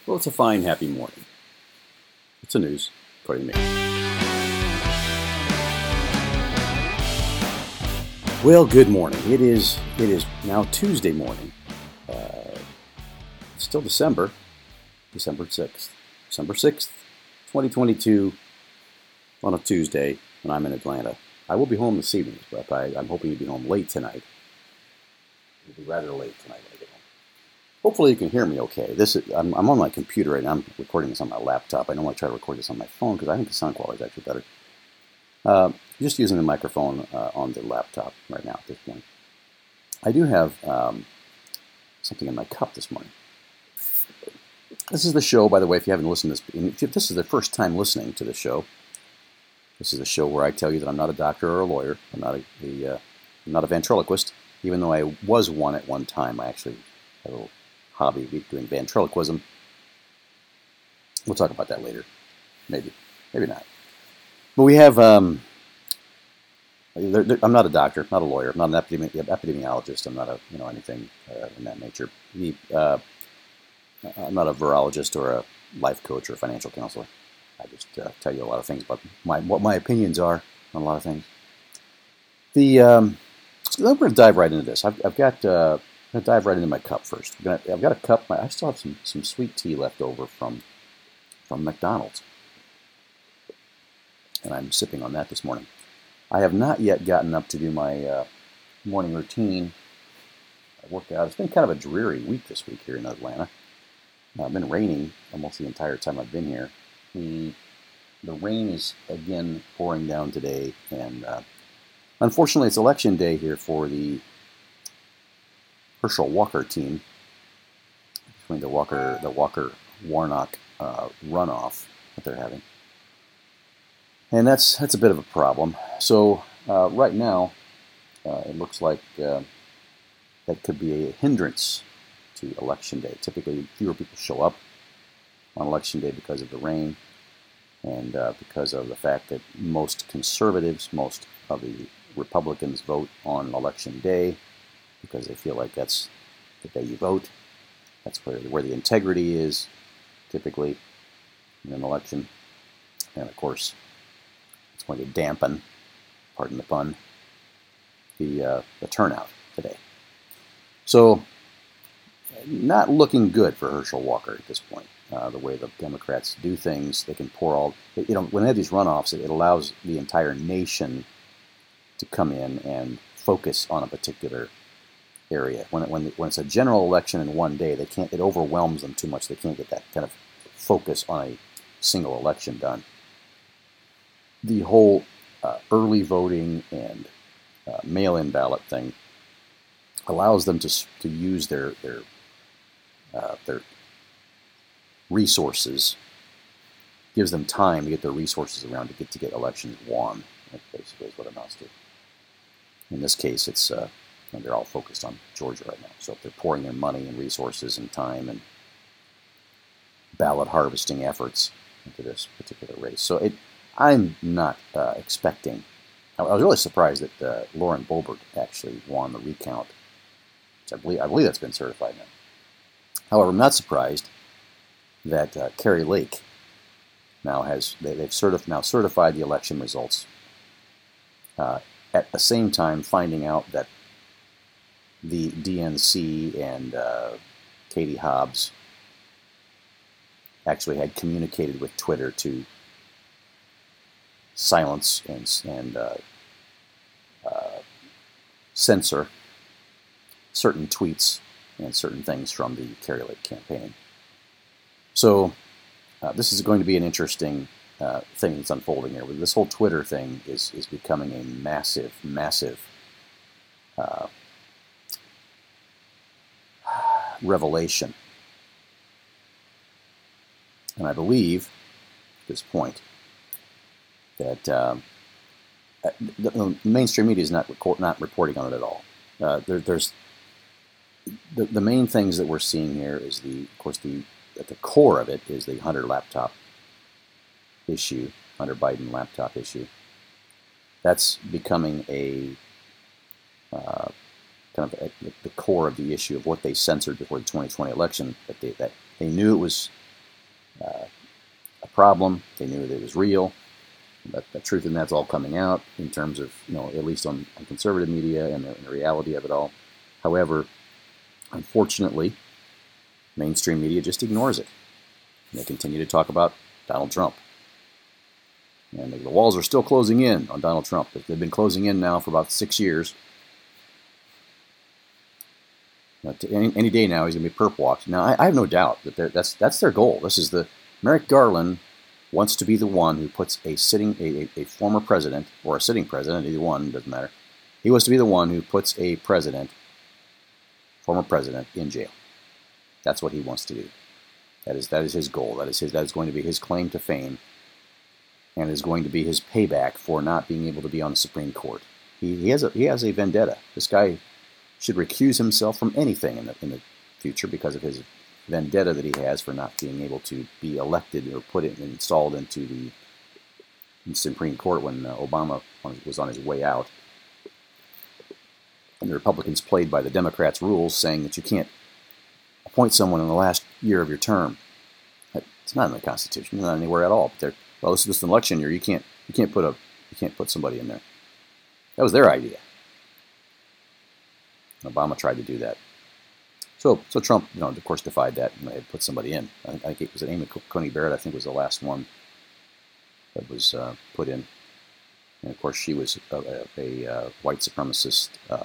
Well, it's a fine, happy morning. It's the news, according to me. Well, good morning. It is now Tuesday morning. It's still December 6th. December 6th, 2022, on a Tuesday, when I'm in Atlanta. I will be home this evening, but I'm hoping to be home late tonight. It'll be rather late tonight when I get home. Hopefully you can hear me okay. I'm on my computer right now. I'm recording this on my laptop. I normally try to record this on my phone because I think the sound quality is actually better. Just using the microphone on the laptop right now at this point. I do have something in my cup this morning. This is the show, by the way, if you haven't listened to this, if this is the first time listening to the show, this is a show where I tell you that I'm not a doctor or a lawyer. I'm not a ventriloquist, even though I was one at one time. I actually had a little hobby of doing ventriloquism. We'll talk about that later. Maybe not. But we have, I'm not a doctor, not a lawyer, I'm not an epidemiologist, I'm not anything in that nature. I'm not a virologist or a life coach or a financial counselor. I just tell you a lot of things about what my opinions are on a lot of things. I'm going to dive right into this. I'm going to dive right into my cup first. I've got a cup. I still have some sweet tea left over from McDonald's, and I'm sipping on that this morning. I have not yet gotten up to do my morning routine. I worked out. It's been kind of a dreary week this week here in Atlanta. It's been raining almost the entire time I've been here. The rain is again pouring down today, and unfortunately, it's election day here for the Herschel Walker team. Between the Walker Warnock runoff that they're having, and that's a bit of a problem. So right now, it looks like that could be a hindrance to election day. Typically, fewer people show up on election day because of the rain, and because of the fact that most conservatives, most of the Republicans vote on election day because they feel like that's the day you vote. That's where the integrity is, typically, in an election. And of course, it's going to dampen, pardon the pun, the turnout today. So, not looking good for Herschel Walker at this point. The way the Democrats do things, they can pour all, when they have these runoffs, it allows the entire nation to come in and focus on a particular area. When it's a general election in one day, it overwhelms them too much. They can't get that kind of focus on a single election done. The whole early voting and mail-in ballot thing allows them to use their resources, gives them time to get their resources around to get elections won. That basically is what it amounts to. In this case, it's they're all focused on Georgia right now. So if they're pouring their money and resources and time and ballot harvesting efforts into this particular race. So I'm not expecting. I was really surprised that Lauren Boebert actually won the recount. Which I believe that's been certified now. However, I'm not surprised that Kari Lake they've certified the election results. At the same time, finding out that the DNC and Katie Hobbs actually had communicated with Twitter to silence and censor certain tweets and certain things from the Kari Lake campaign. So this is going to be an interesting thing that's unfolding here. This whole Twitter thing is becoming a massive revelation. And I believe at this point that the mainstream media is not reporting on it at all. There's the main things that we're seeing here is at the core of it is the Hunter Biden laptop issue. That's becoming a kind of at the core of the issue of what they censored before the 2020 election. That they knew it was problem. They knew that it was real. The truth in that's all coming out in terms of, at least on conservative media and the reality of it all. However, unfortunately, mainstream media just ignores it. And they continue to talk about Donald Trump. And the walls are still closing in on Donald Trump. They've been closing in now for about 6 years. Any day now, he's going to be perp walked. Now, I have no doubt that that's their goal. This is Merrick Garland wants to be the one who puts a former president or a sitting president, either one, doesn't matter. He wants to be the one who puts a former president, in jail. That's what he wants to do. That is his goal. That is going to be his claim to fame, and is going to be his payback for not being able to be on the Supreme Court. He has a vendetta. This guy should recuse himself from anything in the future because of his vendetta that he has for not being able to be elected or installed into the Supreme Court when Obama was on his way out. And the Republicans played by the Democrats' rules, saying that you can't appoint someone in the last year of your term. It's not in the Constitution, not anywhere at all. But this is an election year. You can't put somebody in there. That was their idea. Obama tried to do that. So Trump, of course, defied that and had put somebody in. I think it was Amy Coney Barrett. I think was the last one that was put in. And of course, she was a white supremacist,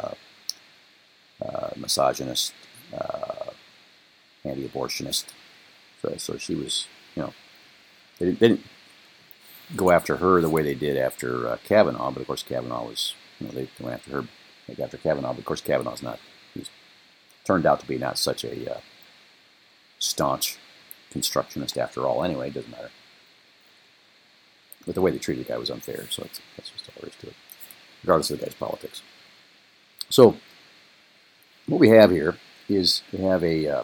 misogynist, anti-abortionist. So she was, they didn't go after her the way they did after Kavanaugh. But of course, Kavanaugh was, they went after her. After Kavanaugh, but of course Kavanaugh's not. He's turned out to be not such a staunch constructionist after all. Anyway, it doesn't matter. But the way they treated the guy was unfair, so that's just all there is to it, regardless of the guy's politics. So what we have here is we have a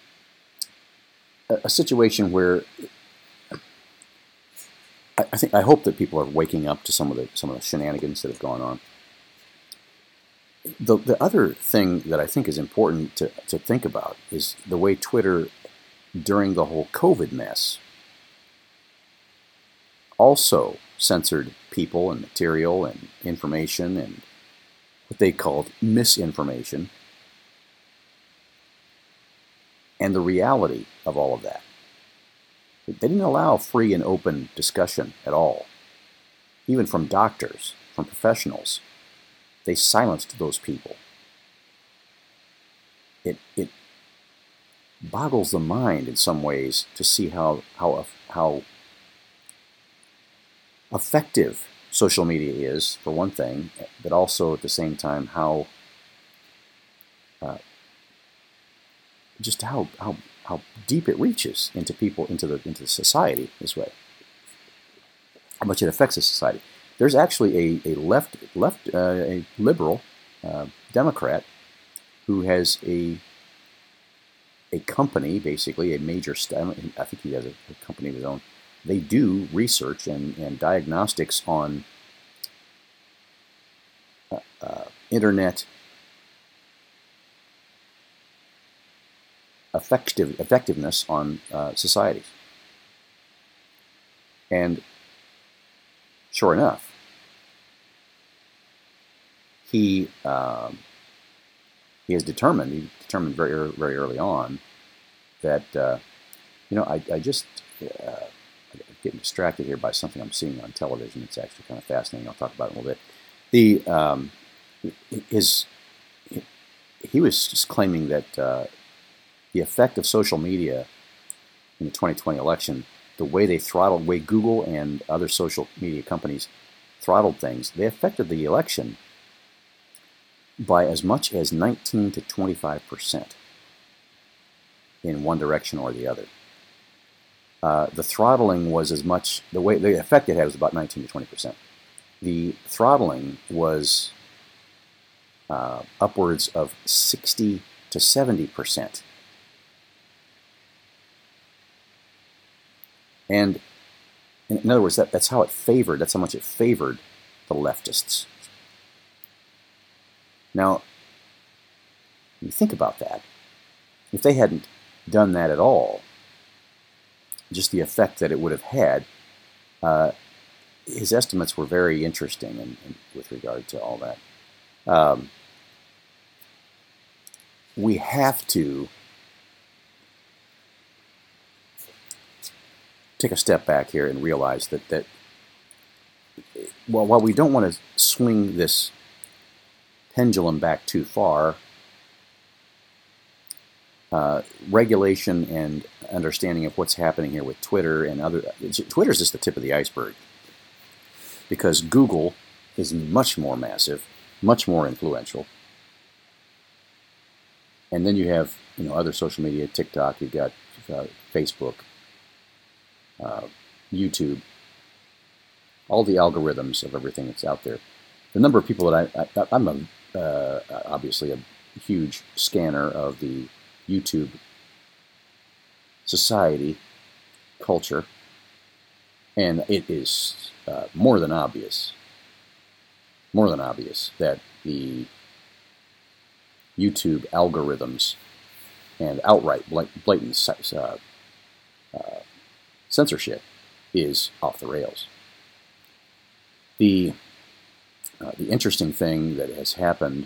situation where I hope that people are waking up to some of the shenanigans that have gone on. The other thing that I think is important to think about is the way Twitter, during the whole COVID mess, also censored people and material and information and what they called misinformation, and the reality of all of that. They didn't allow free and open discussion at all, even from doctors, from professionals. They silenced those people. It boggles the mind in some ways to see how effective social media is, for one thing, but also at the same time how deep it reaches into people, into the society this way. How much it affects the society. There's actually a liberal Democrat who has a company, basically a major. I think he has a company of his own. They do research and diagnostics on internet effectiveness on societies. And sure enough, he determined very, very early on that, I just getting distracted here by something I'm seeing on television. It's actually kind of fascinating. I'll talk about it in a little bit. He was just claiming that the effect of social media in the 2020 election, the way Google and other social media companies throttled things, they affected the election by as much as 19 to 25% in one direction or the other. The throttling was the effect it had was about 19 to 20%. The throttling was upwards of 60 to 70%. And in other words, that's how much it favored the leftists. Now, when you think about that, if they hadn't done that at all, just the effect that it would have had, his estimates were very interesting with regard to all that. We have to take a step back here and realize that while we don't want to swing this pendulum back too far, regulation and understanding of what's happening here with Twitter and Twitter is just the tip of the iceberg, because Google is much more massive, much more influential. And then you have other social media, TikTok, you've got Facebook, YouTube, all the algorithms of everything that's out there. The number of people that I'm obviously a huge scanner of the YouTube society culture, and it is more than obvious that the YouTube algorithms and outright blatant censorship is off the rails. The interesting thing that has happened,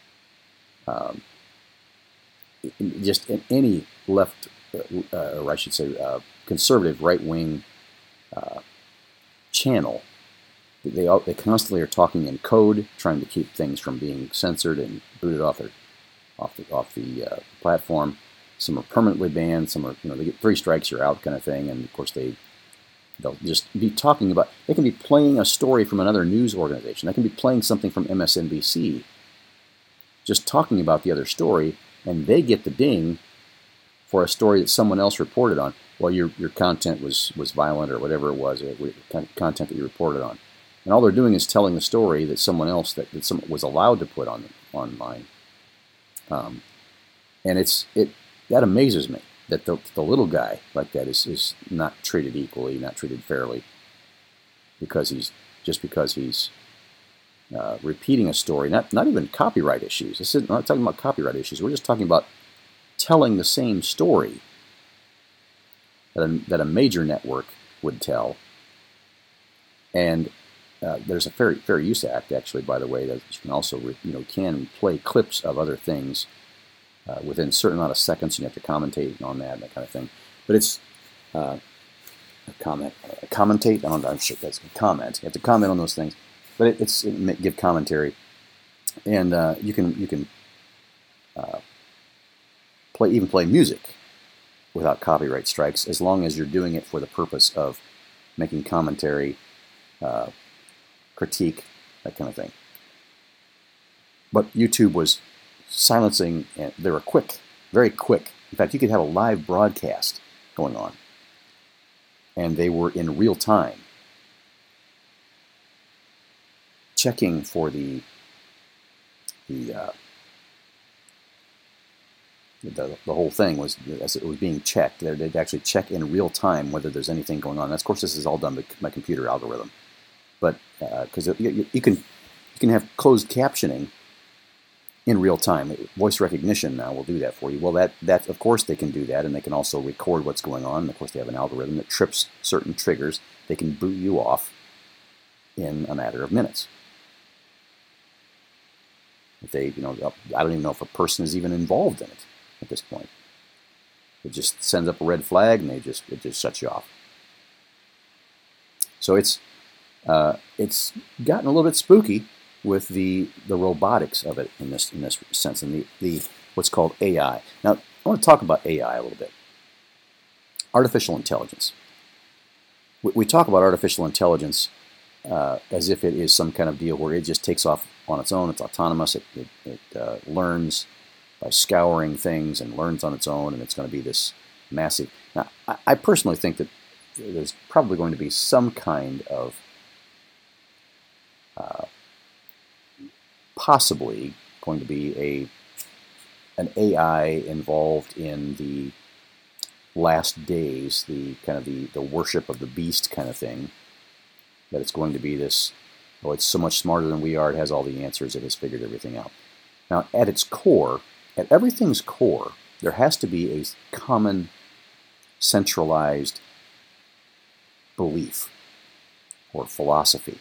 just in any left, or I should say, conservative right-wing channel, they constantly are talking in code, trying to keep things from being censored and booted off the platform. Some are permanently banned. Some are, they get 3 strikes, you're out kind of thing. And of course they'll just be talking about. They can be playing a story from another news organization. They can be playing something from MSNBC, just talking about the other story, and they get the ding for a story that someone else reported on. Well, your content was violent or whatever it was, content that you reported on. And all they're doing is telling the story that someone else that someone was allowed to put online. And that amazes me that the little guy like that is not treated equally, not treated fairly, because he's repeating a story. Not even copyright issues. This is not talking about copyright issues. We're just talking about telling the same story that a major network would tell. And there's a Fair Use Act, actually, by the way, that you can also can play clips of other things within a certain amount of seconds. You have to commentate on that kind of thing. But it's commentate. I'm sure that's comment. You have to comment on those things. But it give commentary, and you can play music without copyright strikes, as long as you're doing it for the purpose of making commentary, critique, that kind of thing. But YouTube was silencing, and they were quick, very quick. In fact, you could have a live broadcast going on, and they were in real time checking for the whole thing was, as it was being checked, they'd actually check in real time whether there's anything going on. And of course, this is all done by computer algorithm, but because you can have closed captioning in real time. Voice recognition now will do that for you. Well, that of course they can do that, and they can also record what's going on. And of course, they have an algorithm that trips certain triggers. They can boot you off in a matter of minutes. If they, I don't even know if a person is even involved in it at this point. It just sends up a red flag, and it just shuts you off. So it's gotten a little bit spooky with the robotics of it in this sense, and the what's called AI. Now, I want to talk about AI a little bit. Artificial intelligence. We talk about artificial intelligence as if it is some kind of deal where it just takes off on its own. It's autonomous. It learns by scouring things and learns on its own, and it's going to be this massive. Now, I personally think that there's probably going to be some kind of possibly going to be an AI involved in the last days, the kind of the worship of the beast kind of thing. That it's going to be this, it's so much smarter than we are, it has all the answers, it has figured everything out. Now, at its core, at everything's core, there has to be a common, centralized belief or philosophy.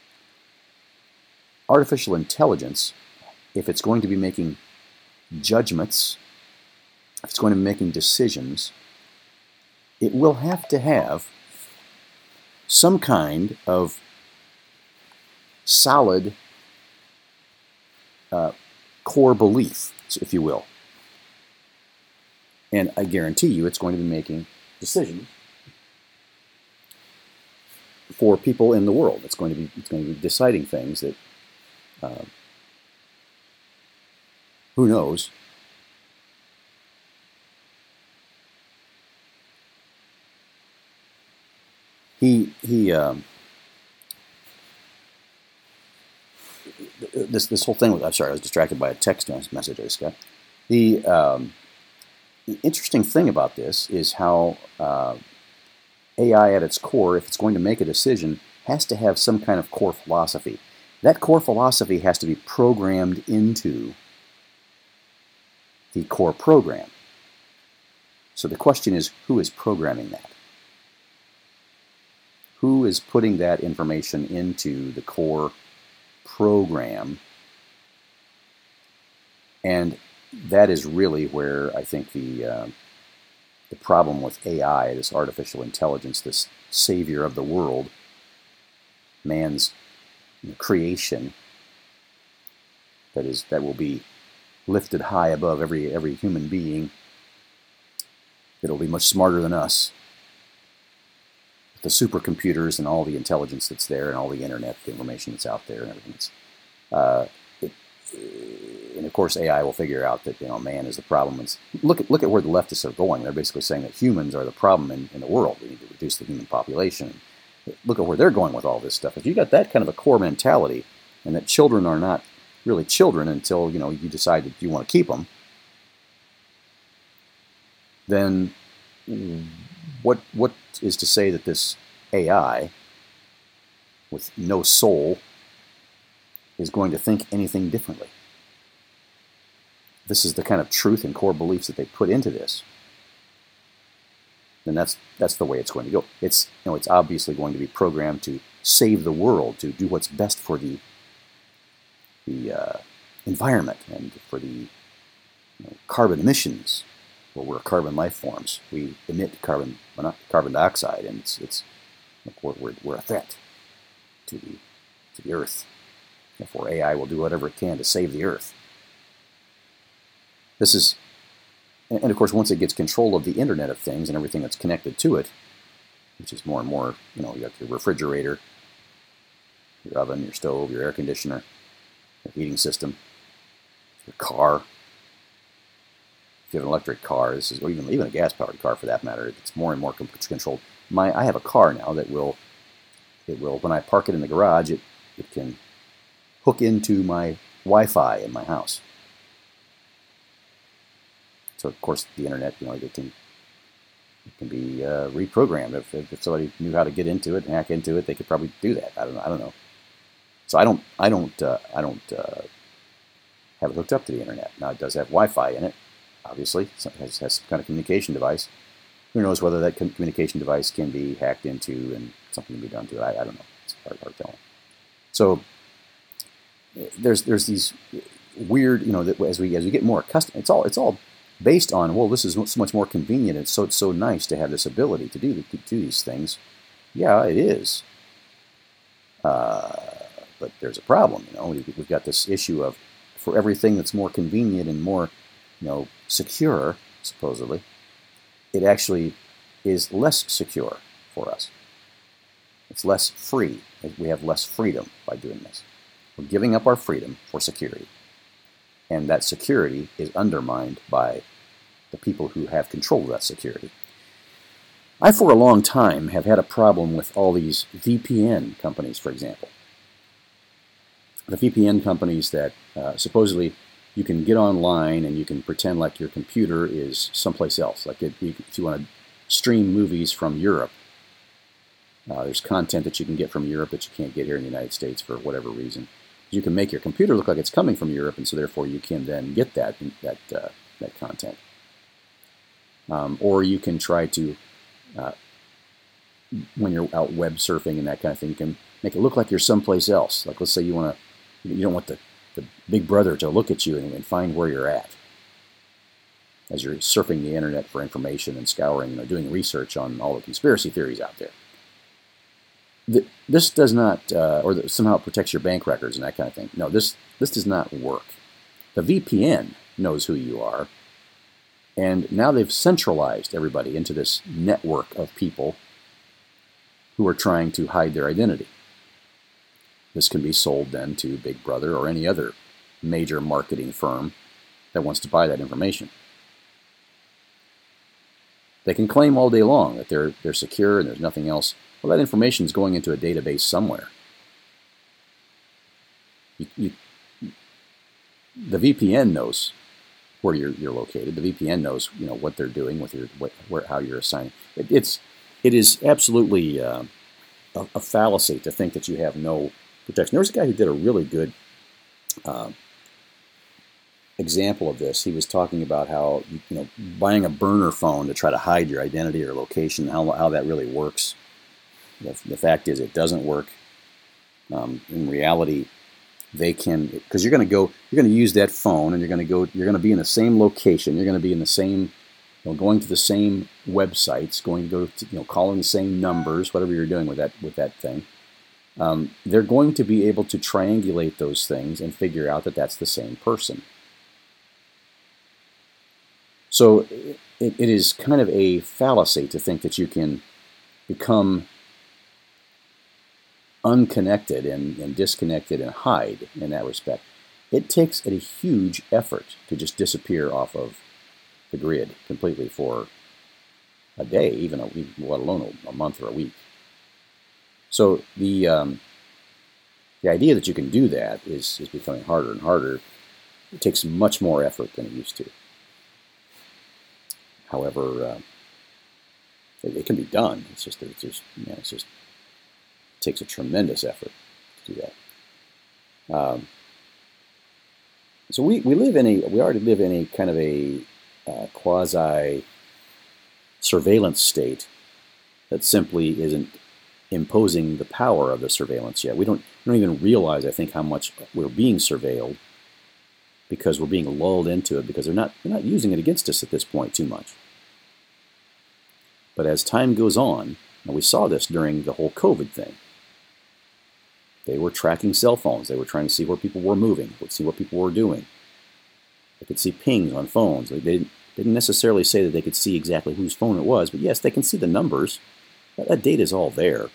Artificial intelligence, if it's going to be making judgments, if it's going to be making decisions, it will have to have some kind of solid core belief, if you will. And I guarantee you it's going to be making decisions for people in the world. It's going to be deciding things that who knows. This whole thing. I'm sorry, I was distracted by a text message I just got. The interesting thing about this is how AI at its core, if it's going to make a decision, has to have some kind of core philosophy. That core philosophy has to be programmed into the core program. So the question is, who is programming that? Who is putting that information into the core program? And that is really where I think the problem with AI, this artificial intelligence, this savior of the world, man's creation, that will be lifted high above every human being. It'll be much smarter than us. The supercomputers and all the intelligence that's there and all the internet, the information that's out there and everything. And of course, AI will figure out that man is the problem. Look at where the leftists are going. They're basically saying that humans are the problem in the world. We need to reduce the human population. Look at where they're going with all this stuff. If you got that kind of a core mentality, and that children are not really children until you decide that you want to keep them, then what is to say that this AI with no soul is going to think anything differently? This is the kind of truth and core beliefs that they put into this. Then that's the way it's going to go. It's obviously going to be programmed to save the world, to do what's best for the environment and for the carbon emissions. Well, we're carbon life forms. We emit carbon dioxide, and we're a threat to the Earth. Therefore, AI will do whatever it can to save the Earth. This is, and of course, once it gets control of the Internet of Things and everything that's connected to it, which is more and more, you got your refrigerator, your oven, your stove, your air conditioner, your heating system, your car. If you have an electric car, or even a gas-powered car for that matter, it's more and more controlled. I have a car now that will, when I park it in the garage, it can hook into my Wi-Fi in my house. So of course the internet, it can be reprogrammed. If somebody knew how to get into it and hack into it, they could probably do that. I don't know. So I don't have it hooked up to the internet. Now it does have Wi-Fi in it. Obviously, it has some kind of communication device. Who knows whether that communication device can be hacked into and something can be done to it? I don't know. It's hard telling. So there's these weird, that as we get more accustomed, it's all based on, well, this is so much more convenient. It's so nice to have this ability to do these things. Yeah, it is. But there's a problem. We've got this issue of, for everything that's more convenient and more secure, supposedly, it actually is less secure for us. It's less free. We have less freedom by doing this. We're giving up our freedom for security. And that security is undermined by the people who have control of that security. I, for a long time, have had a problem with all these VPN companies, for example. The VPN companies that supposedly you can get online and you can pretend like your computer is someplace else. Like if you want to stream movies from Europe, there's content that you can get from Europe that you can't get here in the United States for whatever reason. You can make your computer look like it's coming from Europe, and so therefore you can then get that content. Or you can try to when you're out web surfing and that kind of thing, you can make it look like you're someplace else. Like let's say you don't want the big brother to look at you and find where you're at as you're surfing the internet for information and scouring, doing research on all the conspiracy theories out there. This does not, or somehow it protects your bank records and that kind of thing. No, this does not work. The VPN knows who you are, and now they've centralized everybody into this network of people who are trying to hide their identity. This can be sold then to Big Brother or any other major marketing firm that wants to buy that information. They can claim all day long that they're secure and there's nothing else. Well, that information is going into a database somewhere. The VPN knows where you're located. The VPN knows what they're doing with how you're assigning. It is absolutely a fallacy to think that you have no protection. There was a guy who did a really good example of this. He was talking about how buying a burner phone to try to hide your identity or location, how that really works. The fact is, it doesn't work. In reality, they can, because you're going to use that phone, and you're going to be in the same location. You're going to be in the same, going to the same websites, going to go to, calling the same numbers, whatever you're doing with that thing. They're going to be able to triangulate those things and figure out that that's the same person. So it is kind of a fallacy to think that you can become unconnected and disconnected and hide in that respect. It takes a huge effort to just disappear off of the grid completely for a day, even a week, let alone a month or a week. So the idea that you can do that is becoming harder and harder. It takes much more effort than it used to. However, it can be done. It takes a tremendous effort to do that. So we already live in a kind of a quasi surveillance state that simply isn't imposing the power of the surveillance yet. We don't even realize, I think, how much we're being surveilled, because we're being lulled into it, because they're not using it against us at this point too much. But as time goes on, and we saw this during the whole COVID thing, they were tracking cell phones. They were trying to see where people were moving, see what people were doing. They could see pings on phones. They didn't necessarily say that they could see exactly whose phone it was, but yes, they can see the numbers. That data is all there.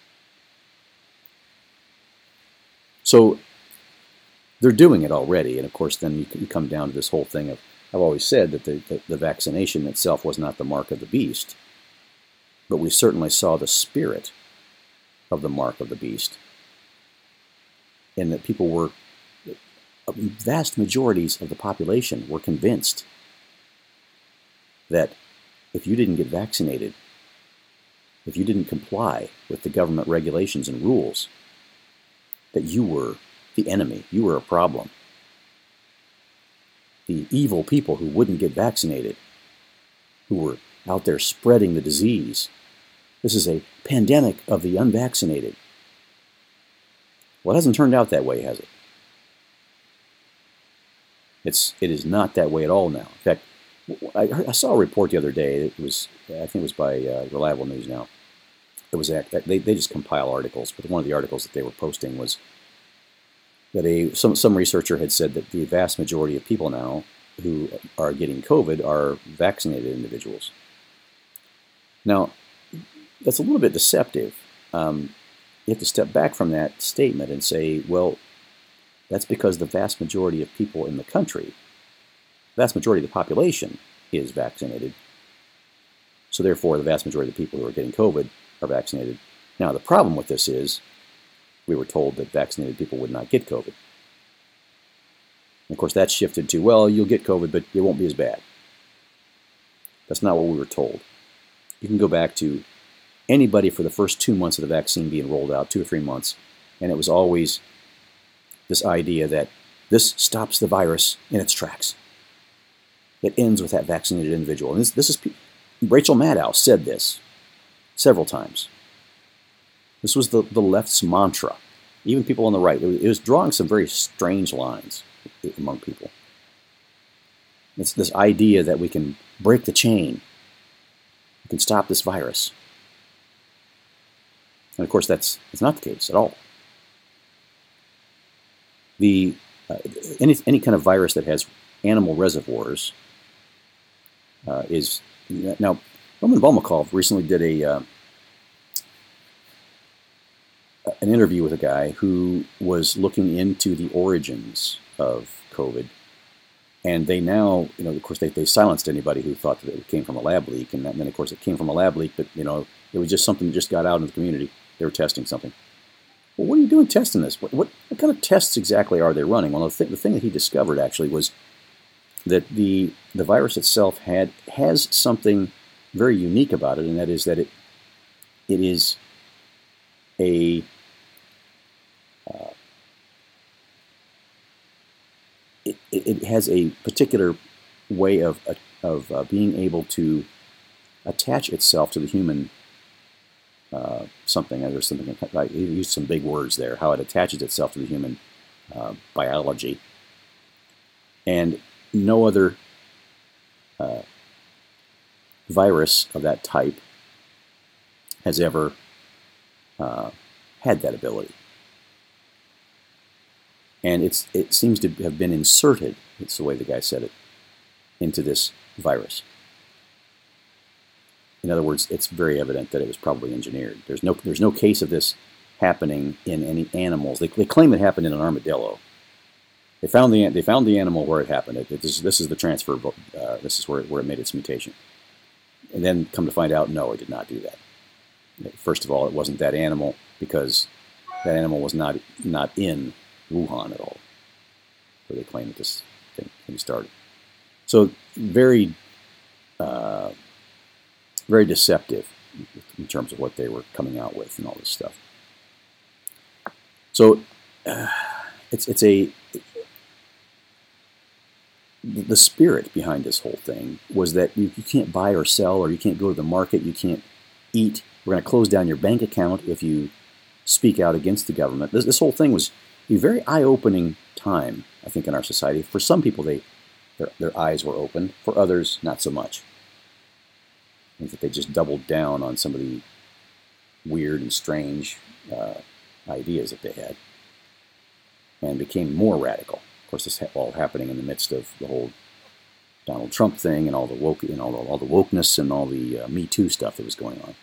So they're doing it already, and of course then you come down to this whole thing of, I've always said that the vaccination itself was not the mark of the beast, but we certainly saw the spirit of the mark of the beast, and that people were, vast majorities of the population were convinced that if you didn't get vaccinated, if you didn't comply with the government regulations and rules, that you were the enemy, you were a problem. The evil people who wouldn't get vaccinated, who were out there spreading the disease. This is a pandemic of the unvaccinated. Well, it hasn't turned out that way, has it? It is not that way at all now. In fact, I saw a report the other day. I think it was by Reliable News Now. It was they just compile articles, but one of the articles that they were posting was that some researcher had said that the vast majority of people now who are getting COVID are vaccinated individuals. Now, that's a little bit deceptive. You have to step back from that statement and say, well, that's because the vast majority of people in the country, the vast majority of the population is vaccinated. So therefore, the vast majority of the people who are getting COVID are vaccinated. Now, the problem with this is we were told that vaccinated people would not get COVID. And of course, that shifted to, well, you'll get COVID, but it won't be as bad. That's not what we were told. You can go back to anybody for the first 2 months of the vaccine being rolled out, 2 or 3 months, and it was always this idea that this stops the virus in its tracks. It ends with that vaccinated individual. And this is Rachel Maddow said this several times. This was the left's mantra. Even people on the right, it was drawing some very strange lines among people. It's this idea that we can break the chain, we can stop this virus. And of course, that's not the case at all. Any kind of virus that has animal reservoirs is now. Roman Volmakov recently did an interview with a guy who was looking into the origins of COVID, and they now, of course, they silenced anybody who thought that it came from a lab leak, and then of course it came from a lab leak, but it was just something that just got out in the community. They were testing something. Well, what are you doing testing this? What kind of tests exactly are they running? Well, the thing that he discovered actually was that the virus itself has something very unique about it, and that is that it is a it has a particular way of being able to attach itself to the human something. There's something like, he used some big words there. How it attaches itself to the human biology, and no other virus of that type has ever had that ability. And it seems to have been inserted, it's the way the guy said it, into this virus. In other words, it's very evident that it was probably engineered. There's no case of this happening in any animals. They claim it happened in an armadillo. They found the animal where it happened. This is the transfer. This is where it made its mutation. And then come to find out, no, it did not do that. First of all, it wasn't that animal, because that animal was not in Wuhan at all, where they claim that this thing started. So very, very deceptive in terms of what they were coming out with and all this stuff. So the spirit behind this whole thing was that you can't buy or sell, or you can't go to the market, you can't eat. We're going to close down your bank account if you speak out against the government. This whole thing was a very eye-opening time, I think, in our society. For some people, their eyes were opened. For others, not so much. I think that they just doubled down on some of the weird and strange ideas that they had, and became more radical. Of course, this all happening in the midst of the whole Donald Trump thing and all the all the wokeness and all the Me Too stuff that was going on.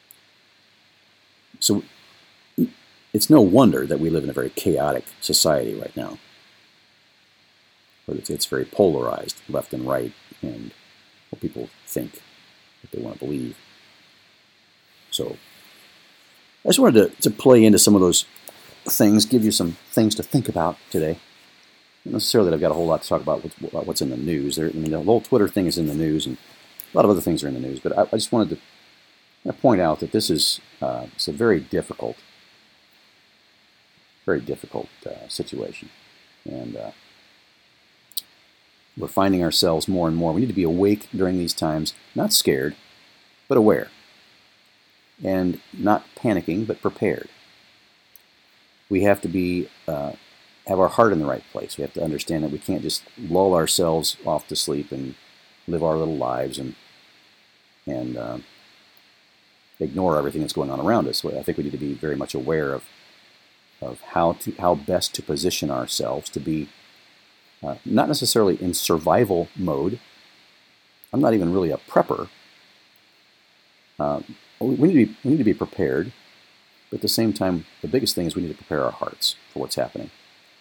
So it's no wonder that we live in a very chaotic society right now. But it's very polarized, left and right, and what people think, what they want to believe. So I just wanted to play into some of those things, give you some things to think about today. Not necessarily that I've got a whole lot to talk about what's in the news. The whole Twitter thing is in the news, and a lot of other things are in the news. But I just wanted to point out that this is it's a very difficult situation, and we're finding ourselves more and more. We need to be awake during these times, not scared, but aware, and not panicking, but prepared. We have to be have our heart in the right place. We have to understand that we can't just lull ourselves off to sleep and live our little lives and ignore everything that's going on around us. So I think we need to be very much aware of how best to position ourselves to be not necessarily in survival mode. I'm not even really a prepper. We need to be prepared, but at the same time, the biggest thing is we need to prepare our hearts for what's happening.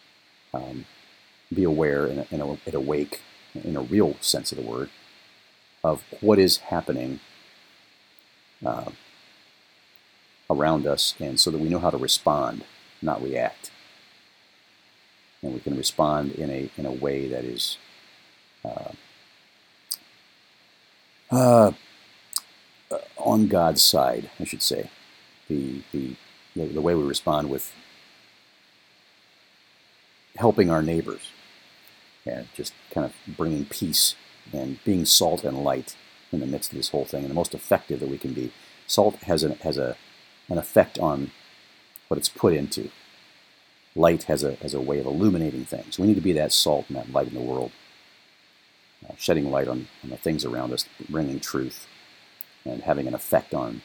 Be aware and awake, in a real sense of the word, of what is happening around us, and so that we know how to respond, not react. And we can respond in a way that is on God's side, I should say. The way we respond with helping our neighbors, and just kind of bringing peace and being salt and light in the midst of this whole thing, and the most effective that we can be. Salt has a an effect on what it's put into. Light has a way of illuminating things. We need to be that salt and that light in the world, shedding light on the things around us, bringing truth, and having an effect on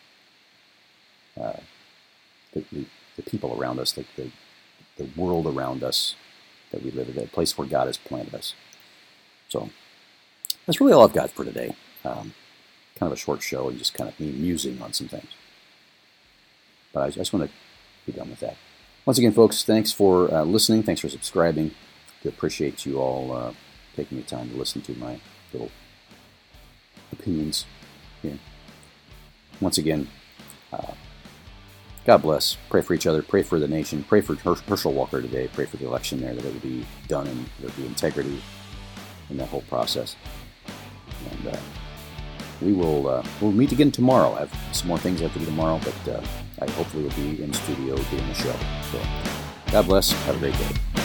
the people around us, the world around us that we live in, the place where God has planted us. So that's really all I've got for today. Kind of a short show and just kind of me musing on some things. But I just want to be done with that. Once again, folks, thanks for listening. Thanks for subscribing. I appreciate you all taking the time to listen to my little opinions here. Once again, God bless. Pray for each other. Pray for the nation. Pray for Herschel Walker today. Pray for the election there, that it would be done and there would be integrity in that whole process. And we'll meet again tomorrow. I have some more things I have to do tomorrow, but I hopefully will be in studio doing the show. So God bless. Have a great day.